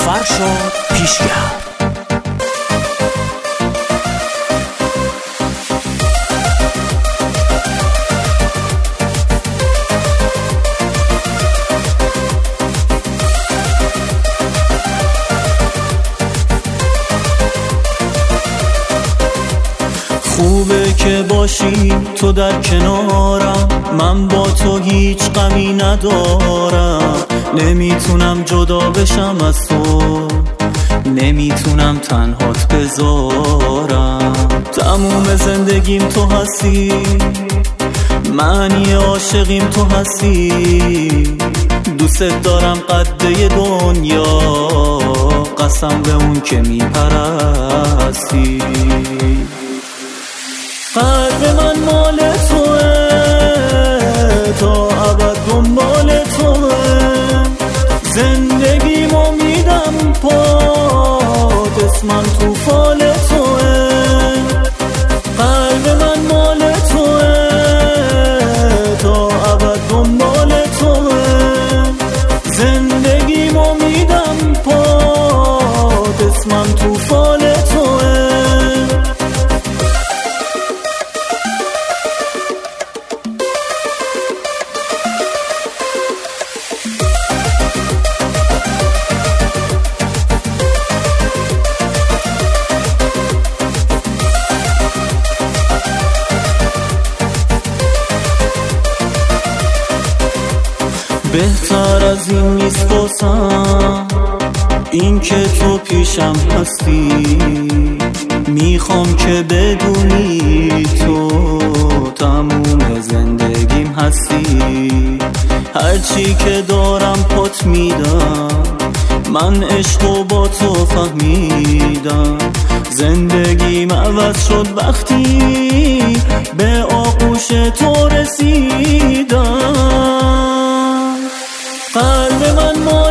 فرشاد پیشگر. خوبه که باشی تو در کنارم، من با تو هیچ غمی ندارم. نمیتونم جدا بشم از تو، نمیتونم تنهات بذارم. تموم زندگیم تو هستی، معنی عاشقیم تو هستی. دوست دارم قده دنیا، قسم به اون که میپرستی. قلب من مال توه، تا ابد دنبال توه. زندگیمو میدم پات، اسمم تو فال توه. قلب من مال توه، تا ابد دنبال توه. زندگیمو میدم پات، اسمم تو فال توه. بهتر از این نیست واسم این که تو پیشم هستی. میخوام که بدونی تو تموم زندگیم هستی. هرچی که دارم پات میدم، من عشقو با تو فهمیدم. زندگیم عوض شد وقتی به آغوش تو رسیدم. قلب من